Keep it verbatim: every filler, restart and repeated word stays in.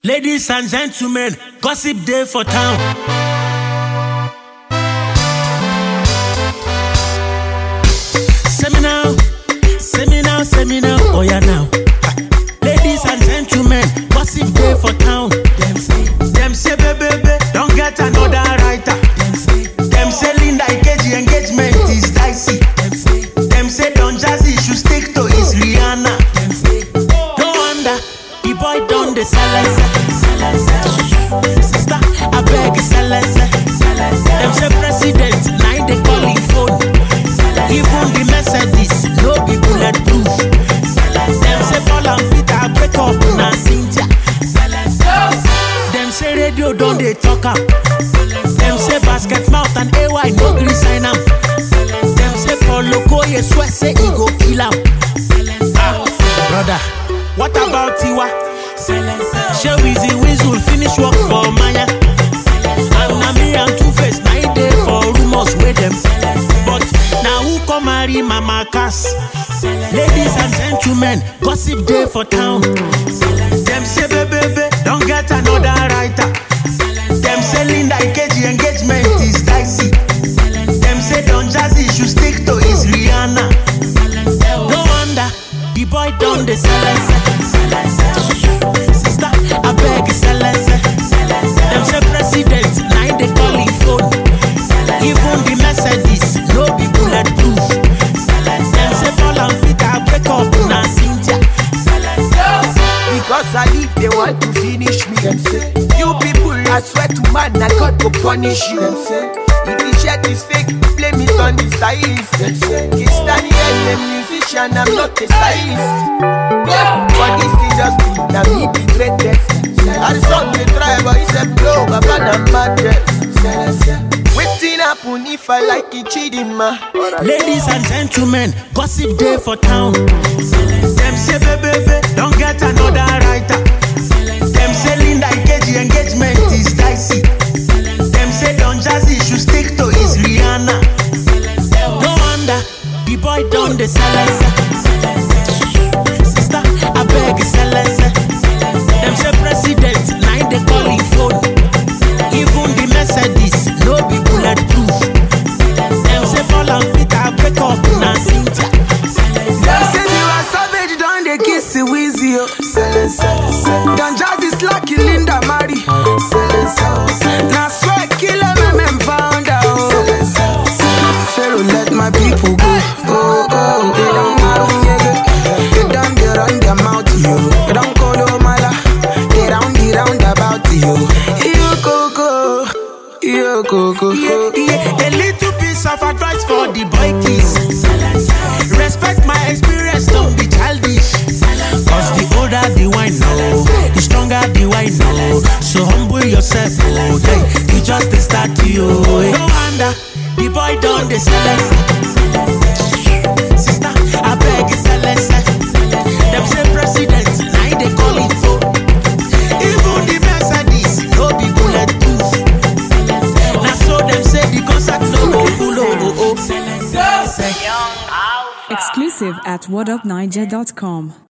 Ladies and gentlemen, gossip day for town. Seminar, seminar, seminar, oh yeah now. Ladies and gentlemen, gossip day for town. Them say, them say, baby, baby, don't get another writer. Them say, them say, Linda Ikeji engagement is dicey. Them say, them say, Don Jazzy should stick to his Rihanna. Them say, no wonder the boy done the silence. Sister, I beg silence. Them say president, now they call him phone. Even the Mercedes, no be bulletproof. Them say Paul and Peter break up na Cynthia. Them say radio don't they talk up. Them say basket mouth and A Y no green sign am. Them say Paul Okoye swear say he go kill am. Ah, brother, what about Tiwa? Show Weezy Weasel finish work for Maya. And na me and Two-Face nine day for rumors with them. But now who come marry Mama Cass? Ladies and gentlemen, gossip day for town. Them say baby, baby, don't get another writer. Them say Linda Ikeji engagement is dicey. Them say Don Jazzy should stick to his Rihanna. No wonder the boy done the silence. Sister, I beg silence. Them say president, now they call him phone. Even the Mercedes, no be bulletproof. Them say Paul and Peter break up na Cynthia. Because I live, they want to finish me. Them say, you people, I swear to man, I God go punish you. Them say, if the shirt is fake, blame it on the stylist. Them say, it's Daniel, the musician, I'm not a stylist. Yeah, but this industry, now me the greatest. I saw the try, but it's a blow, but I'm mad. Waiting happen if I like it cheating, ma. Ladies and gentlemen, gossip day for town. Them say baby, baby, don't get another writer. Them say Linda Ikeji engagement is dicey. Them say Don Jazzy should stick to his Rihanna. No wonder the boy done the silence. Sister, I beg silence. Them say president, now they call him phone. Even the Mercedes, no be bulletproof. Them say Paul and Peter break up na Cynthia. Them say you are savage, don't they kiss you Weezy. Don Jazzy slacky Linda marry. Now swear kill them and found out. Pharaoh let my people go. Oh oh, they don't matter nigga. They don't get on their mouth you. They don't call no mala. They don't get round about you. You go go, you go go. Yeah, yeah. A little piece of advice for the boy kids. Respect my experience, don't be childish. Cause the older the wine know, the stronger the wine know. So humble yourself, oh, hey, you just the start to you. No wonder the boy done the silence. Sister, I beg you silence. Them say president, now they call it phone. Even the Mercedes, no be bulletproof. Now so them say the concert no go full oh oh oh. Exclusive at what up niger dot com.